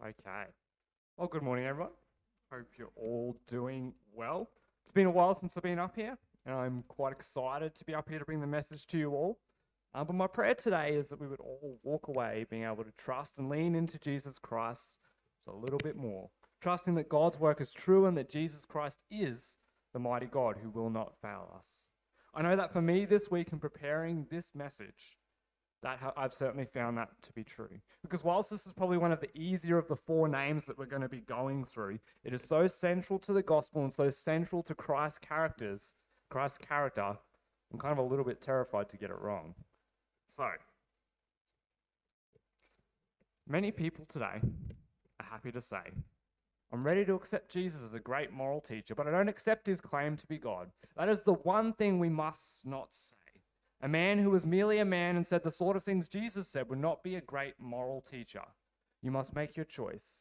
Okay. Well, good morning, everyone. Hope you're all doing well. It's been a while since I've been up here, and I'm quite excited to be up here to bring the message to you all. But my prayer today is that we would all walk away being able to trust and lean into Jesus Christ just a little bit more, trusting that God's work is true and that Jesus Christ is the mighty God who will not fail us. I know that for me this week in preparing this message, I've certainly found that to be true. Because whilst this is probably one of the easier of the four names that we're going to be going through, it is so central to the gospel and so central to Christ's character, I'm kind of a little bit terrified to get it wrong. So, many people today are happy to say, I'm ready to accept Jesus as a great moral teacher, but I don't accept his claim to be God. That is the one thing we must not say. A man who was merely a man and said the sort of things Jesus said would not be a great moral teacher. You must make your choice.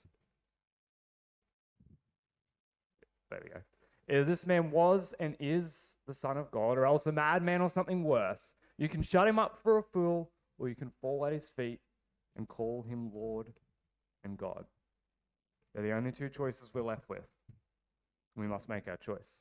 There we go. Either this man was and is the Son of God, or else a madman or something worse. You can shut him up for a fool, or you can fall at his feet and call him Lord and God. They're the only two choices we're left with. We must make our choice.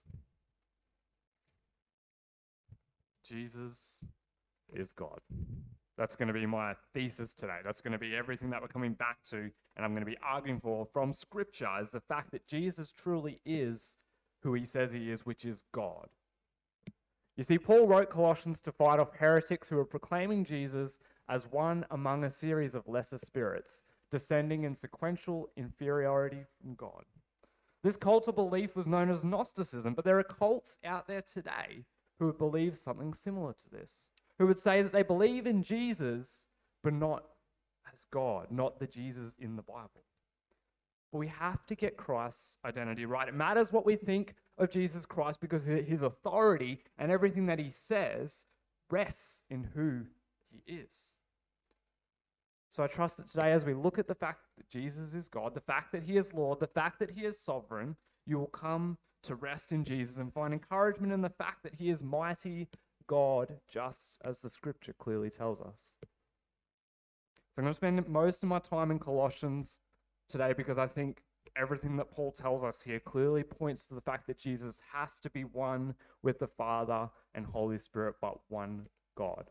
Jesus is God. That's going to be my thesis today. That's going to be everything that we're coming back to, and I'm going to be arguing for from Scripture, is the fact that Jesus truly is who he says he is, which is God. You see, Paul wrote Colossians to fight off heretics who were proclaiming Jesus as one among a series of lesser spirits, descending in sequential inferiority from God. This cult of belief was known as Gnosticism, but there are cults out there today who would believe something similar to this, who would say that they believe in Jesus, but not as God, not the Jesus in the Bible. But we have to get Christ's identity right. It matters what we think of Jesus Christ because his authority and everything that he says rests in who he is. So I trust that today, as we look at the fact that Jesus is God, the fact that he is Lord, the fact that he is sovereign, you will come to rest in Jesus and find encouragement in the fact that he is mighty God, just as the Scripture clearly tells us. So I'm going to spend most of my time in Colossians today because I think everything that Paul tells us here clearly points to the fact that Jesus has to be one with the Father and Holy Spirit, but one God.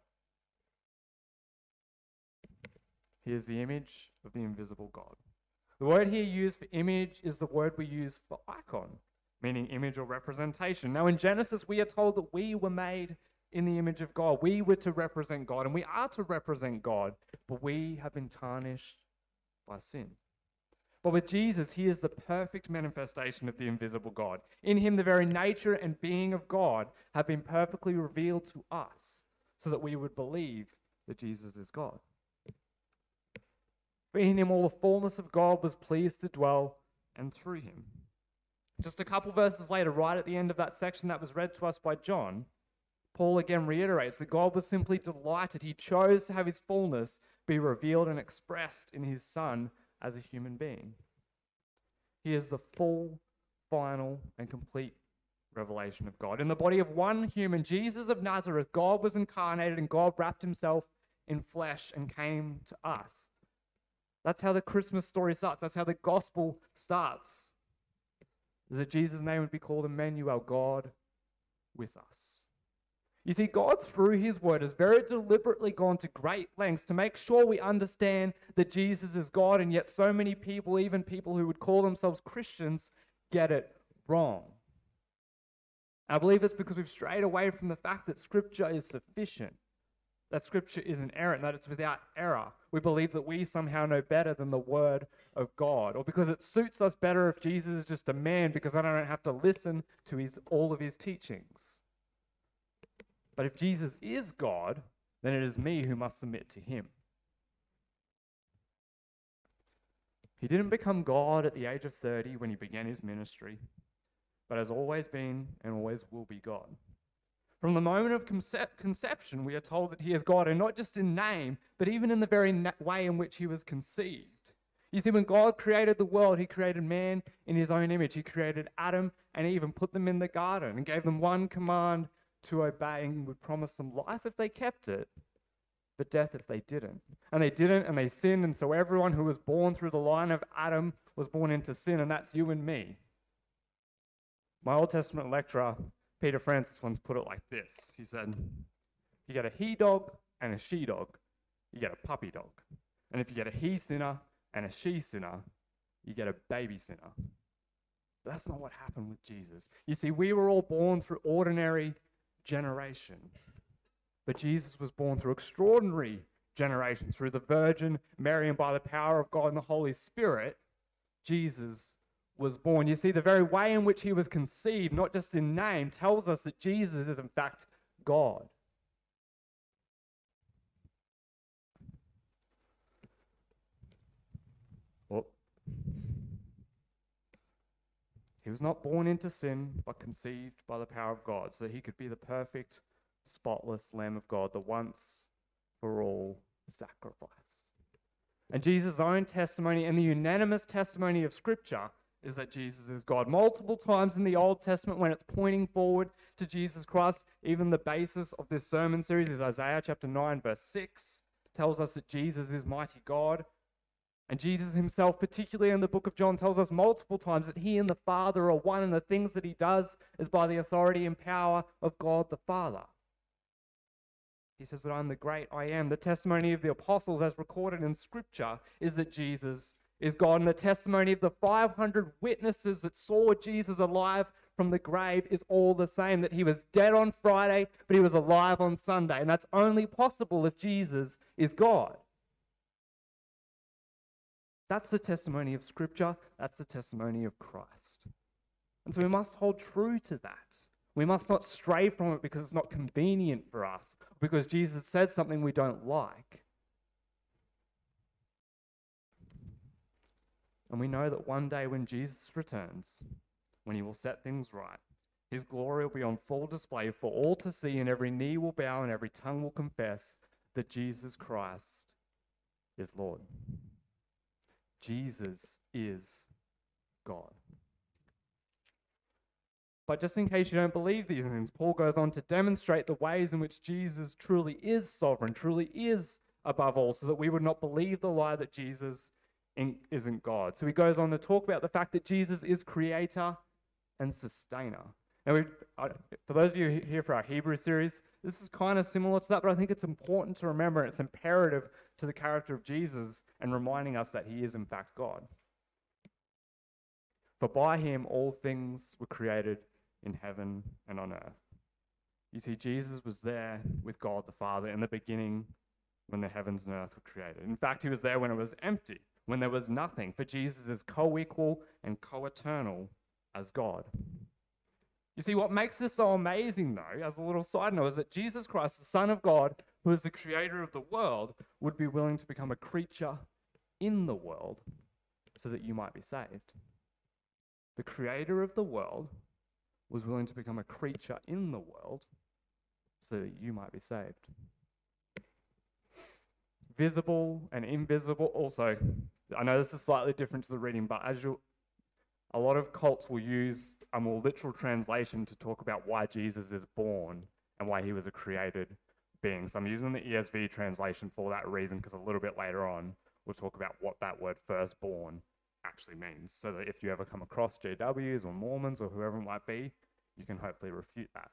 He is the image of the invisible God. The word here used for image is the word we use for icon, meaning image or representation. Now in Genesis, we are told that we were made in the image of God. We were to represent God, and we are to represent God, but we have been tarnished by sin. But with Jesus, he is the perfect manifestation of the invisible God. In him, the very nature and being of God have been perfectly revealed to us so that we would believe that Jesus is God. For in him all the fullness of God was pleased to dwell, and through him. Just a couple verses later, right at the end of that section that was read to us by John, Paul again reiterates that God was simply delighted. He chose to have his fullness be revealed and expressed in his Son as a human being. He is the full, final, and complete revelation of God. In the body of one human, Jesus of Nazareth, God was incarnated and God wrapped himself in flesh and came to us. That's how the Christmas story starts. That's how the gospel starts. Is that Jesus' name would be called Emmanuel, God with us. You see, God, through his word, has very deliberately gone to great lengths to make sure we understand that Jesus is God, and yet so many people, even people who would call themselves Christians, get it wrong. I believe it's because we've strayed away from the fact that Scripture is sufficient, that Scripture is inerrant, that it's without error. We believe that we somehow know better than the Word of God, or because it suits us better if Jesus is just a man, because then I don't have to listen to all of his teachings. But if Jesus is God, then it is me who must submit to him. He didn't become God at the age of 30 when he began his ministry, but has always been and always will be God. From the moment of conception, we are told that he is God, and not just in name, but even in the very way in which he was conceived. You see, when God created the world, he created man in his own image. He created Adam and Eve and put them in the garden and gave them one command to obey, and would promise them life if they kept it, but death if they didn't. And they didn't, and they sinned, and so everyone who was born through the line of Adam was born into sin, and that's you and me. My Old Testament lecturer, Peter Francis, once put it like this. He said, you get a he-dog and a she-dog, you get a puppy dog. And if you get a he-sinner and a she-sinner, you get a baby sinner. But that's not what happened with Jesus. You see, we were all born through ordinary generation. But Jesus was born through extraordinary generation, through the Virgin Mary, and by the power of God and the Holy Spirit, Jesus was born. You see, the very way in which he was conceived, not just in name, tells us that Jesus is in fact God. Well, he was not born into sin, but conceived by the power of God, so that he could be the perfect, spotless Lamb of God, the once for all sacrifice. And Jesus' own testimony and the unanimous testimony of Scripture is that Jesus is God. Multiple times in the Old Testament, when it's pointing forward to Jesus Christ, even the basis of this sermon series is Isaiah chapter 9, verse 6, tells us that Jesus is mighty God. And Jesus himself, particularly in the book of John, tells us multiple times that he and the Father are one, and the things that he does is by the authority and power of God the Father. He says that I'm the great I am. The testimony of the apostles, as recorded in Scripture, is that Jesus is God. And the testimony of the 500 witnesses that saw Jesus alive from the grave is all the same, that he was dead on Friday, but he was alive on Sunday. And that's only possible if Jesus is God. That's the testimony of Scripture. That's the testimony of Christ. And so we must hold true to that. We must not stray from it because it's not convenient for us, because Jesus said something we don't like. And we know that one day when Jesus returns, when he will set things right, his glory will be on full display for all to see, and every knee will bow and every tongue will confess that Jesus Christ is Lord. Jesus is God. But just in case you don't believe these things, Paul goes on to demonstrate the ways in which Jesus truly is sovereign, truly is above all, so that we would not believe the lie that Jesus isn't God. So he goes on to talk about the fact that Jesus is creator and sustainer. Now, for those of you here for our Hebrew series, this is kind of similar to that, but I think it's important to remember, and it's imperative to the character of Jesus and reminding us that he is in fact God. For by him all things were created in heaven and on earth. You see, Jesus was there with God the Father in the beginning when the heavens and earth were created. In fact, he was there when it was empty, when there was nothing. For Jesus is co-equal and co-eternal as God. You see, what makes this so amazing, though, as a little side note, is that Jesus Christ, the Son of God, who is the creator of the world, would be willing to become a creature in the world so that you might be saved. The creator of the world was willing to become a creature in the world so that you might be saved. Visible and invisible. Also, I know this is slightly different to the reading, but a lot of cults will use a more literal translation to talk about why Jesus is born and why he was a created being. So I'm using the ESV translation for that reason, because a little bit later on, we'll talk about what that word firstborn actually means, so that if you ever come across JWs or Mormons or whoever it might be, you can hopefully refute that.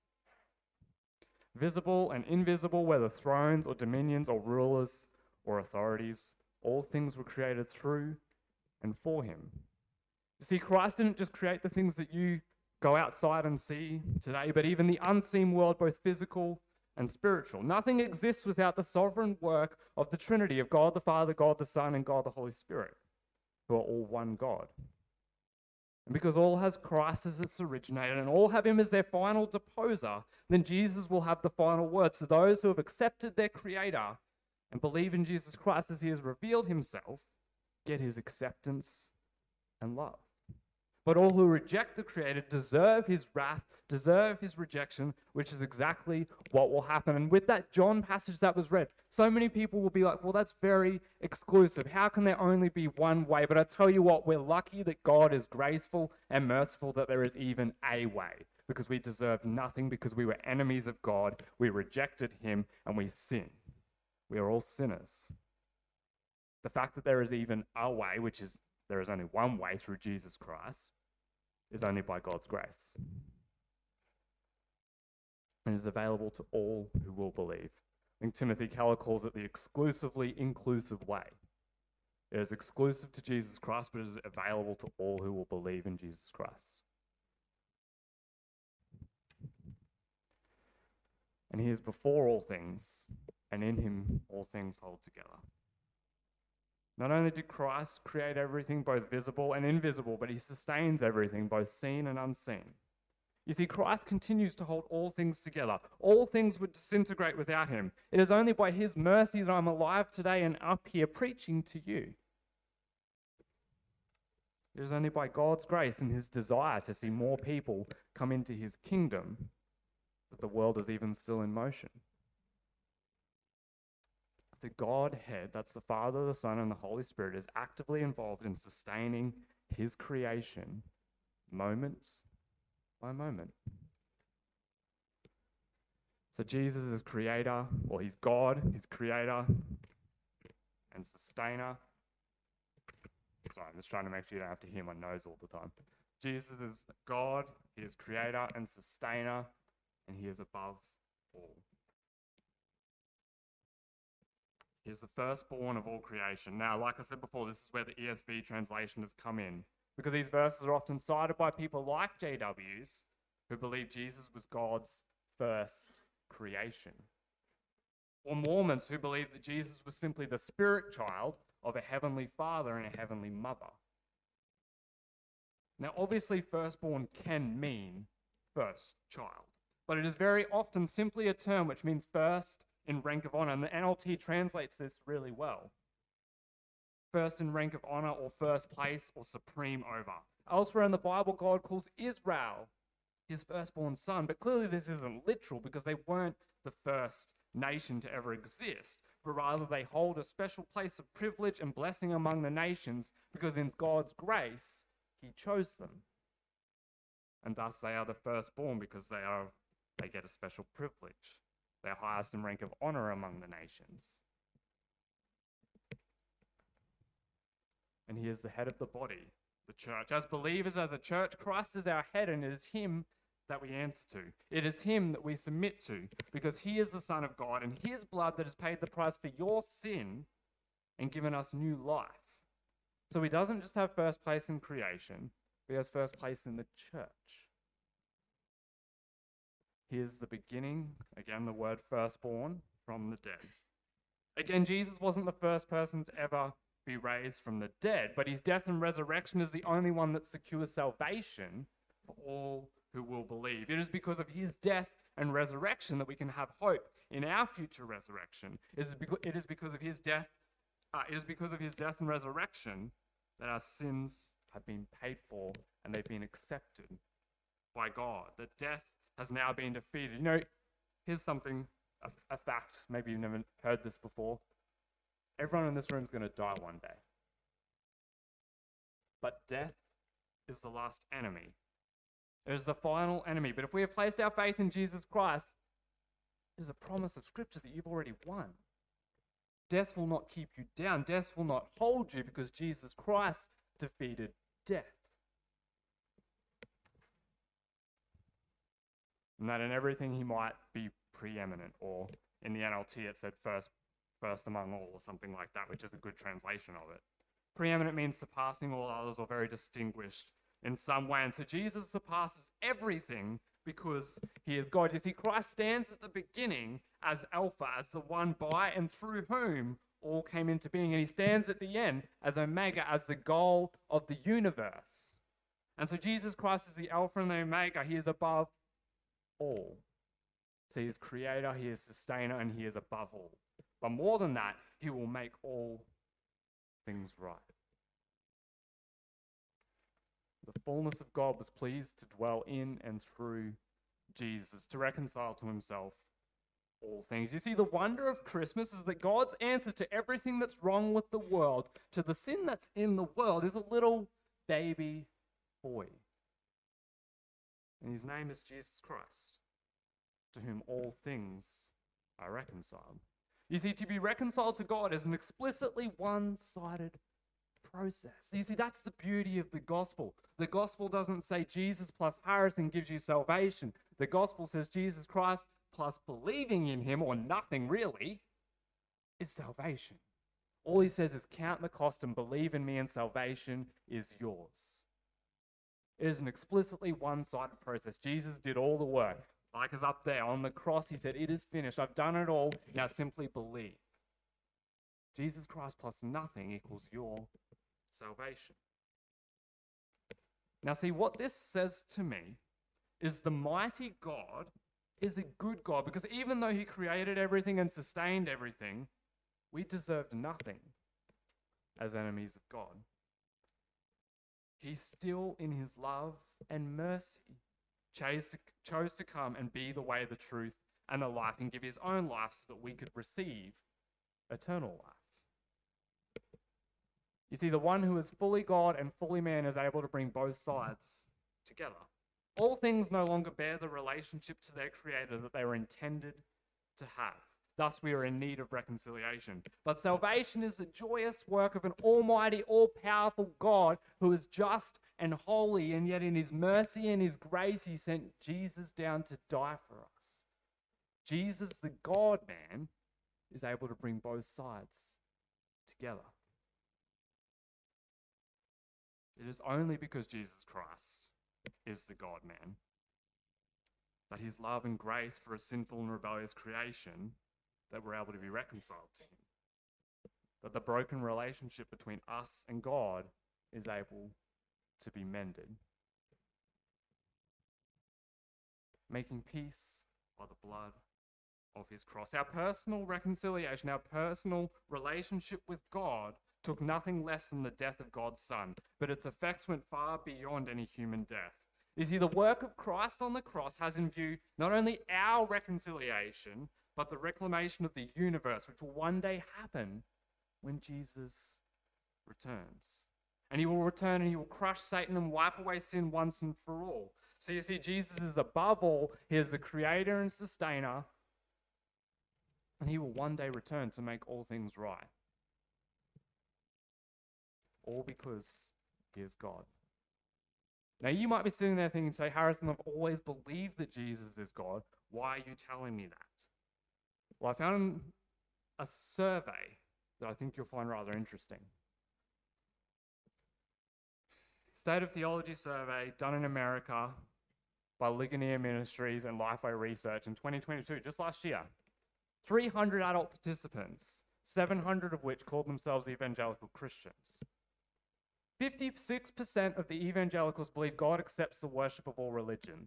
Visible and invisible, whether thrones or dominions or rulers or authorities, all things were created through and for him. You see, Christ didn't just create the things that you go outside and see today, but even the unseen world, both physical and spiritual. Nothing exists without the sovereign work of the Trinity, of God the Father, God the Son, and God the Holy Spirit, who are all one God. And because all has Christ as its originator and all have him as their final deposer, then Jesus will have the final word. So those who have accepted their Creator and believe in Jesus Christ as he has revealed himself get his acceptance and love. But all who reject the Creator deserve his wrath, deserve his rejection, which is exactly what will happen. And with that John passage that was read, so many people will be like, well, that's very exclusive. How can there only be one way? But I tell you what, we're lucky that God is graceful and merciful, that there is even a way, because we deserved nothing, because we were enemies of God, we rejected him, and we sinned. We are all sinners. The fact that there is even a way, which is there is only one way through Jesus Christ, is only by God's grace. And is available to all who will believe. I think Timothy Keller calls it the exclusively inclusive way. It is exclusive to Jesus Christ, but it is available to all who will believe in Jesus Christ. And he is before all things, and in him all things hold together. Not only did Christ create everything, both visible and invisible, but he sustains everything, both seen and unseen. You see, Christ continues to hold all things together. All things would disintegrate without him. It is only by his mercy that I'm alive today and up here preaching to you. It is only by God's grace and his desire to see more people come into his kingdom that the world is even still in motion. The Godhead, that's the Father, the Son, and the Holy Spirit, is actively involved in sustaining his creation moment by moment. So Jesus is creator, or he's God, he's creator and sustainer. Sorry, I'm just trying to make sure you don't have to hear my nose all the time. Jesus is God, he is creator and sustainer, and he is above all. He is the firstborn of all creation. Now, like I said before, this is where the ESV translation has come in, because these verses are often cited by people like JWs who believe Jesus was God's first creation, or Mormons who believe that Jesus was simply the spirit child of a heavenly father and a heavenly mother. Now, obviously, firstborn can mean first child, but it is very often simply a term which means first in rank of honor, and the NLT translates this really well. First in rank of honor, or first place, or supreme over. Elsewhere in the Bible, God calls Israel his firstborn son, but clearly this isn't literal because they weren't the first nation to ever exist, but rather they hold a special place of privilege and blessing among the nations because in God's grace, he chose them. And thus they are the firstborn because they get a special privilege. They are highest in rank of honor among the nations. And he is the head of the body, the church. As believers, as a church, Christ is our head, and it is him that we answer to. It is him that we submit to, because he is the Son of God, and his blood that has paid the price for your sin and given us new life. So he doesn't just have first place in creation, he has first place in the church. He is the beginning, again the word firstborn, from the dead. Again, Jesus wasn't the first person to ever be raised from the dead, but his death and resurrection is the only one that secures salvation for all who will believe. It is because of his death and resurrection that we can have hope in our future resurrection. It is because of his death. It is because of his death and resurrection that our sins have been paid for and they've been accepted by God. That death has now been defeated. You know, here's something, a fact. Maybe you've never heard this before. Everyone in this room is going to die one day. But death is the last enemy. It is the final enemy. But if we have placed our faith in Jesus Christ, it is a promise of Scripture that you've already won. Death will not keep you down. Death will not hold you because Jesus Christ defeated death. And that in everything he might be preeminent, or in the NLT it said first among all, or something like that, which is a good translation of it. Preeminent means surpassing all others or very distinguished in some way. And so Jesus surpasses everything because he is God. You see, Christ stands at the beginning as Alpha, as the one by and through whom all came into being. And he stands at the end as Omega, as the goal of the universe. And so Jesus Christ is the Alpha and the Omega. He is above all. So he is creator, he is sustainer, and he is above all. But more than that, he will make all things right. The fullness of God was pleased to dwell in and through Jesus, to reconcile to himself all things. You see, the wonder of Christmas is that God's answer to everything that's wrong with the world, to the sin that's in the world, is a little baby boy. And his name is Jesus Christ, to whom all things are reconciled. You see, to be reconciled to God is an explicitly one-sided process. You see, that's the beauty of the gospel. The gospel doesn't say Jesus plus Harrison gives you salvation. The gospel says Jesus Christ plus believing in him, or nothing really, is salvation. All he says is count the cost and believe in me, and salvation is yours. It is an explicitly one-sided process. Jesus did all the work. Like us up there on the cross, he said, it is finished. I've done it all. Now simply believe. Jesus Christ plus nothing equals your salvation. Now see, what this says to me is the mighty God is a good God, because even though he created everything and sustained everything, we deserved nothing as enemies of God. He still, in his love and mercy, chose to come and be the way, the truth, and the life, and give his own life so that we could receive eternal life. You see, the one who is fully God and fully man is able to bring both sides together. All things no longer bear the relationship to their creator that they were intended to have. Thus, we are in need of reconciliation. But salvation is the joyous work of an almighty, all-powerful God who is just and holy, and yet in his mercy and his grace, he sent Jesus down to die for us. Jesus, the God-man, is able to bring both sides together. It is only because Jesus Christ is the God-man that his love and grace for a sinful and rebellious creation that we're able to be reconciled to him. That the broken relationship between us and God is able to be mended. Making peace by the blood of his cross. Our personal reconciliation, our personal relationship with God took nothing less than the death of God's Son, but its effects went far beyond any human death. You see, the work of Christ on the cross has in view not only our reconciliation, but the reclamation of the universe, which will one day happen when Jesus returns. And he will return and he will crush Satan and wipe away sin once and for all. So you see, Jesus is above all. He is the creator and sustainer. And he will one day return to make all things right. All because he is God. Now you might be sitting there thinking, say, Harrison, I've always believed that Jesus is God. Why are you telling me that? Well, I found a survey that I think you'll find rather interesting. State of Theology survey done in America by Ligonier Ministries and Lifeway Research in 2022, just last year. 300 adult participants, 700 of which called themselves evangelical Christians. 56% of the evangelicals believe God accepts the worship of all religions.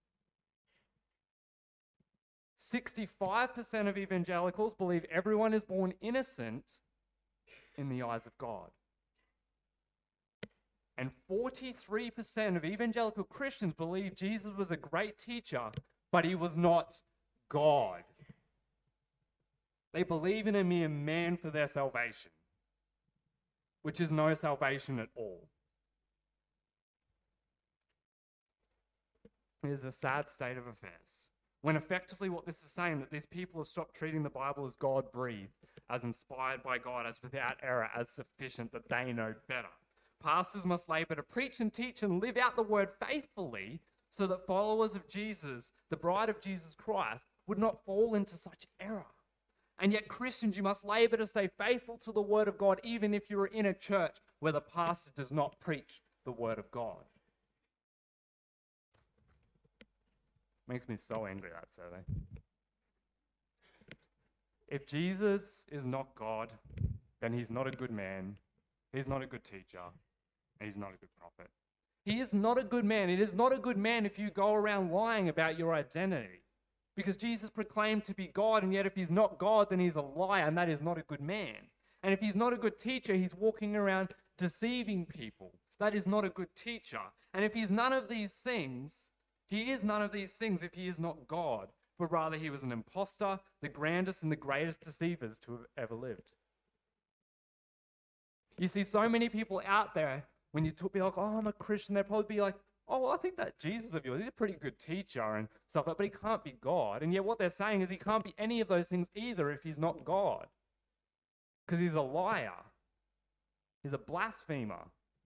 65% of evangelicals believe everyone is born innocent in the eyes of God. And 43% of evangelical Christians believe Jesus was a great teacher, but he was not God. They believe in a mere man for their salvation, which is no salvation at all. It is a sad state of affairs, when effectively what this is saying, that these people have stopped treating the Bible as God-breathed, as inspired by God, as without error, as sufficient, that they know better. Pastors must labor to preach and teach and live out the word faithfully so that followers of Jesus, the bride of Jesus Christ, would not fall into such error. And yet, Christians, you must labor to stay faithful to the word of God, even if you are in a church where the pastor does not preach the word of God. Makes me so angry, that survey. If Jesus is not God, then he's not a good man, he's not a good teacher, and he's not a good prophet. He is not a good man. It is not a good man if you go around lying about your identity. Because Jesus proclaimed to be God, and yet if he's not God, then he's a liar, and that is not a good man. And if he's not a good teacher, he's walking around deceiving people. That is not a good teacher. And if he's none of these things, he is none of these things if he is not God, but rather he was an imposter, the grandest and the greatest deceivers to have ever lived. You see, so many people out there, when you be like, oh, I'm a Christian, they'll probably be like, oh, well, I think that Jesus of yours, he's a pretty good teacher and stuff like that, but he can't be God. And yet what they're saying is he can't be any of those things either if he's not God. Because he's a liar. He's a blasphemer.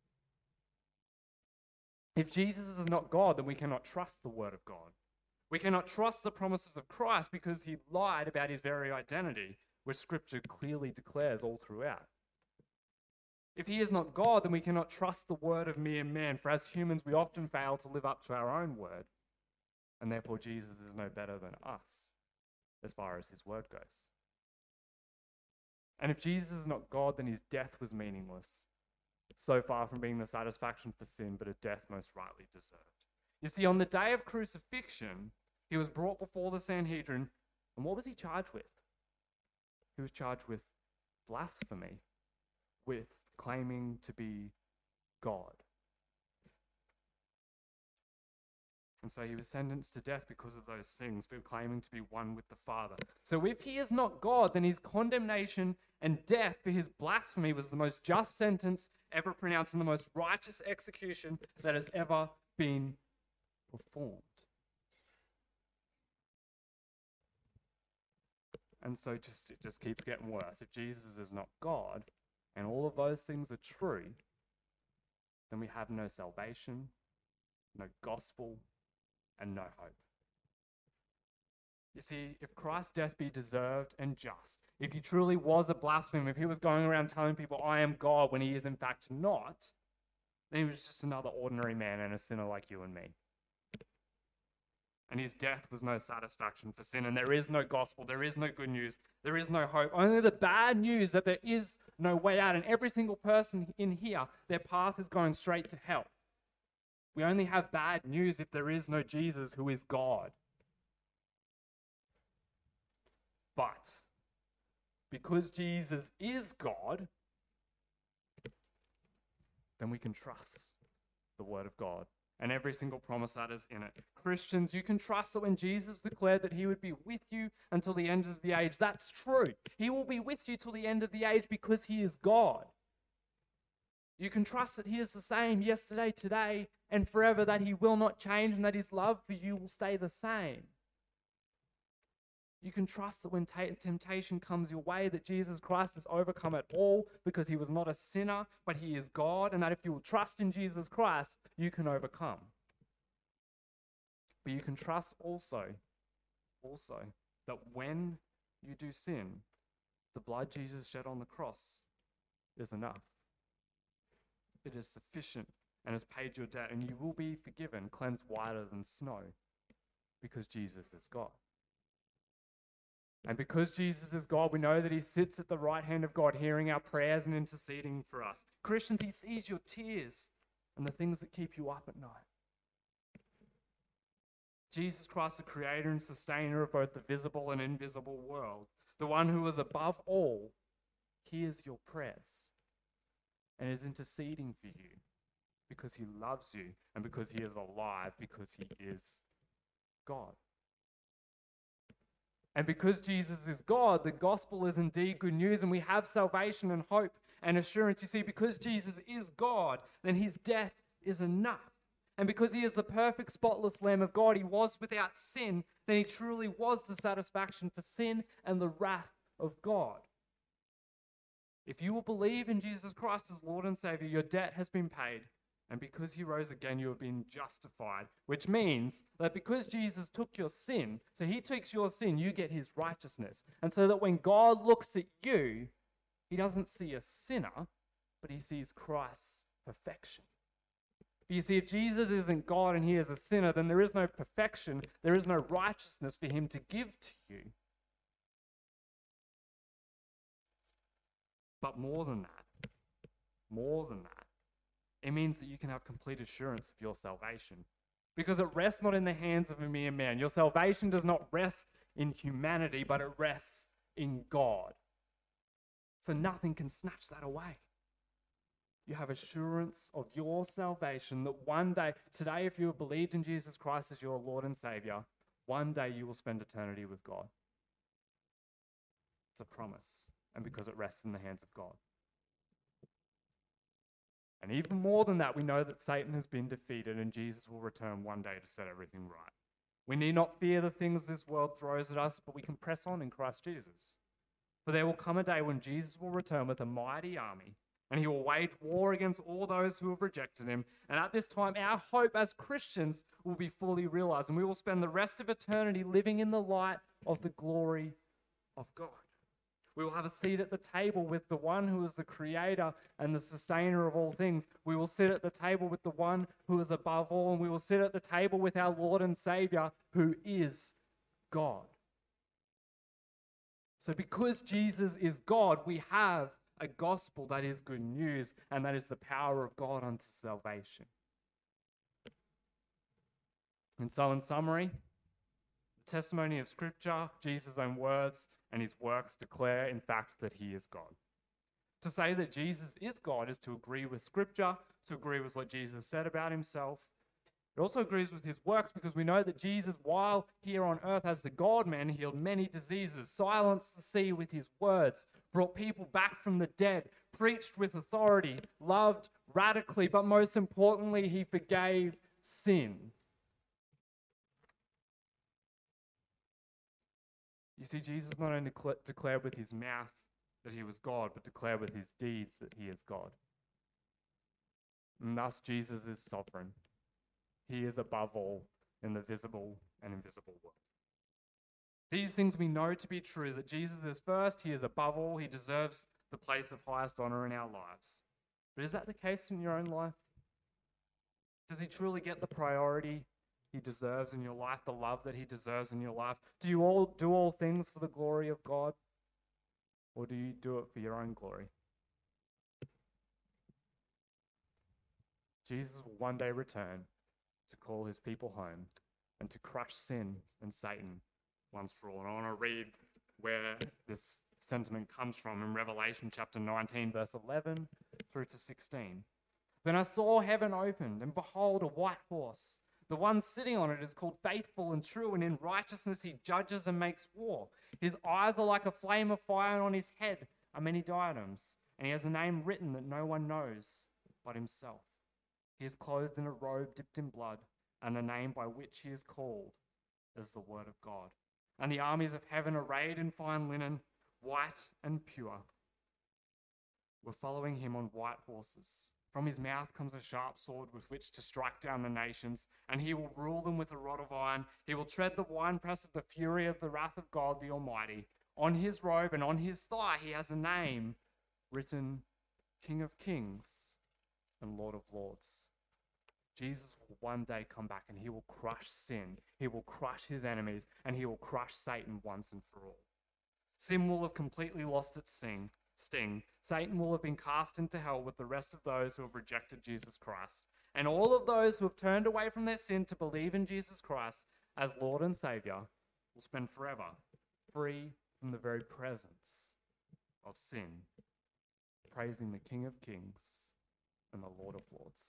If Jesus is not God, then we cannot trust the word of God. We cannot trust the promises of Christ because he lied about his very identity, which Scripture clearly declares all throughout. If he is not God, then we cannot trust the word of mere man, for as humans we often fail to live up to our own word, and therefore Jesus is no better than us as far as his word goes. And if Jesus is not God, then his death was meaningless, so far from being the satisfaction for sin, but a death most rightly deserved. You see, on the day of crucifixion, he was brought before the Sanhedrin, and what was he charged with? He was charged with blasphemy, with claiming to be God. And so he was sentenced to death because of those things, for claiming to be one with the Father. So if he is not God, then his condemnation and death for his blasphemy was the most just sentence ever pronounced and the most righteous execution that has ever been performed. And so it just keeps getting worse. If Jesus is not God, and all of those things are true, then we have no salvation, no gospel, and no hope. You see, if Christ's death be deserved and just, if he truly was a blasphemer, if he was going around telling people, I am God, when he is in fact not, then he was just another ordinary man and a sinner like you and me. And his death was no satisfaction for sin. And there is no gospel. There is no good news. There is no hope. Only the bad news that there is no way out. And every single person in here, their path is going straight to hell. We only have bad news if there is no Jesus who is God. But because Jesus is God, then we can trust the word of God and every single promise that is in it. Christians, you can trust that when Jesus declared that he would be with you until the end of the age, that's true. He will be with you till the end of the age because he is God. You can trust that he is the same yesterday, today, and forever, that he will not change and that his love for you will stay the same. You can trust that when temptation comes your way, that Jesus Christ has overcome it all because he was not a sinner, but he is God, and that if you will trust in Jesus Christ, you can overcome. But you can trust also that when you do sin, the blood Jesus shed on the cross is enough. It is sufficient and has paid your debt, and you will be forgiven, cleansed whiter than snow, because Jesus is God. And because Jesus is God, we know that he sits at the right hand of God, hearing our prayers and interceding for us. Christians, he sees your tears and the things that keep you up at night. Jesus Christ, the creator and sustainer of both the visible and invisible world, the one who is above all, hears your prayers and is interceding for you because he loves you and because he is alive, because he is God. And because Jesus is God, the gospel is indeed good news, and we have salvation and hope and assurance. You see, because Jesus is God, then his death is enough. And because he is the perfect, spotless Lamb of God, he was without sin, then he truly was the satisfaction for sin and the wrath of God. If you will believe in Jesus Christ as Lord and Savior, your debt has been paid. And because he rose again, you have been justified, which means that because Jesus took your sin, so he takes your sin, you get his righteousness. And so that when God looks at you, he doesn't see a sinner, but he sees Christ's perfection. But you see, if Jesus isn't God and he is a sinner, then there is no perfection, there is no righteousness for him to give to you. But more than that, it means that you can have complete assurance of your salvation, because it rests not in the hands of a mere man. Your salvation does not rest in humanity, but it rests in God. So nothing can snatch that away. You have assurance of your salvation that one day, today, if you have believed in Jesus Christ as your Lord and Savior, one day you will spend eternity with God. It's a promise, and because it rests in the hands of God. And even more than that, we know that Satan has been defeated and Jesus will return one day to set everything right. We need not fear the things this world throws at us, but we can press on in Christ Jesus. For there will come a day when Jesus will return with a mighty army, and he will wage war against all those who have rejected him. And at this time, our hope as Christians will be fully realized, and we will spend the rest of eternity living in the light of the glory of God. We will have a seat at the table with the one who is the creator and the sustainer of all things. We will sit at the table with the one who is above all, and we will sit at the table with our Lord and Savior, who is God. So because Jesus is God, we have a gospel that is good news, and that is the power of God unto salvation. And so in summary, the testimony of Scripture, Jesus' own words, and his works declare, in fact, that he is God. To say that Jesus is God is to agree with Scripture, to agree with what Jesus said about himself. It also agrees with his works because we know that Jesus, while here on earth as the God-man, healed many diseases, silenced the sea with his words, brought people back from the dead, preached with authority, loved radically, but most importantly, he forgave sin. You see, Jesus not only declared with his mouth that he was God, but declared with his deeds that he is God. And thus, Jesus is sovereign. He is above all in the visible and invisible world. These things we know to be true, that Jesus is first, he is above all, he deserves the place of highest honor in our lives. But is that the case in your own life? Does he truly get the priority he deserves in your life, the love that he deserves in your life? Do you all do all things for the glory of God? Or do you do it for your own glory? Jesus will one day return to call his people home and to crush sin and Satan once for all. And I want to read where this sentiment comes from in Revelation chapter 19, verse 11 through to 16. Then I saw heaven opened, and behold, a white horse. The one sitting on it is called Faithful and True, and in righteousness he judges and makes war. His eyes are like a flame of fire, and on his head are many diadems. And he has a name written that no one knows but himself. He is clothed in a robe dipped in blood, and the name by which he is called is the Word of God. And the armies of heaven, arrayed in fine linen, white and pure, were following him on white horses. From his mouth comes a sharp sword with which to strike down the nations, and he will rule them with a rod of iron. He will tread the winepress of the fury of the wrath of God the Almighty. On his robe and on his thigh he has a name written, King of Kings and Lord of Lords. Jesus will one day come back and he will crush sin. He will crush his enemies, and he will crush Satan once and for all. Sin will have completely lost its sting. Satan will have been cast into hell with the rest of those who have rejected Jesus Christ. And all of those who have turned away from their sin to believe in Jesus Christ as Lord and Savior will spend forever free from the very presence of sin, praising the King of Kings and the Lord of Lords.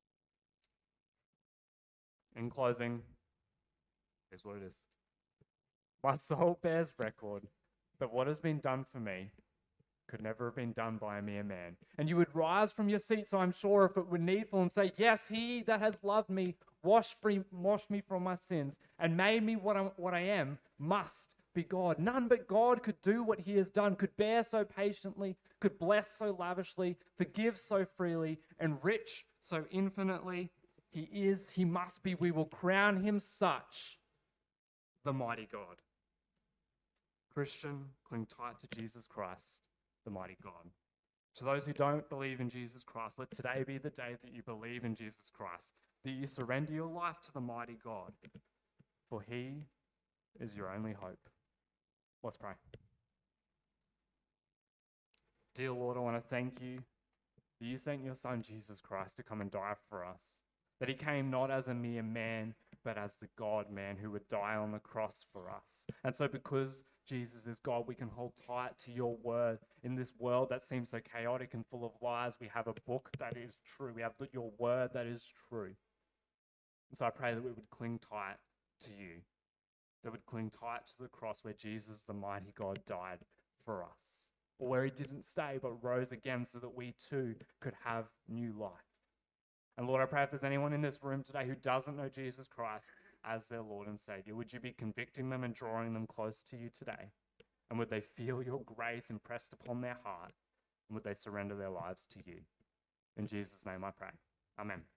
In closing, here's what it is. My soul bears record that what has been done for me could never have been done by a mere man. And you would rise from your seats, I'm sure, if it were needful, and say, yes, he that has loved me, washed me from my sins, and made me what I am, must be God. None but God could do what he has done, could bear so patiently, could bless so lavishly, forgive so freely, enrich so infinitely. He must be. We will crown him such, the mighty God. Christian, cling tight to Jesus Christ, the mighty God. To those who don't believe in Jesus Christ, let today be the day that you believe in Jesus Christ, that you surrender your life to the mighty God, for he is your only hope. Let's pray. Dear Lord, I want to thank you that you sent your Son, Jesus Christ, to come and die for us, that he came not as a mere man, but as the God-man who would die on the cross for us. And so because Jesus is God, we can hold tight to your word in this world that seems so chaotic and full of lies. We have a book that is true. We have your word that is true. And so I pray that we would cling tight to you, that would cling tight to the cross where Jesus, the mighty God, died for us. or where he didn't stay but rose again so that we too could have new life. And Lord, I pray if there's anyone in this room today who doesn't know Jesus Christ as their Lord and Savior, would you be convicting them and drawing them close to you today? And would they feel your grace impressed upon their heart? And would they surrender their lives to you? In Jesus' name I pray. Amen.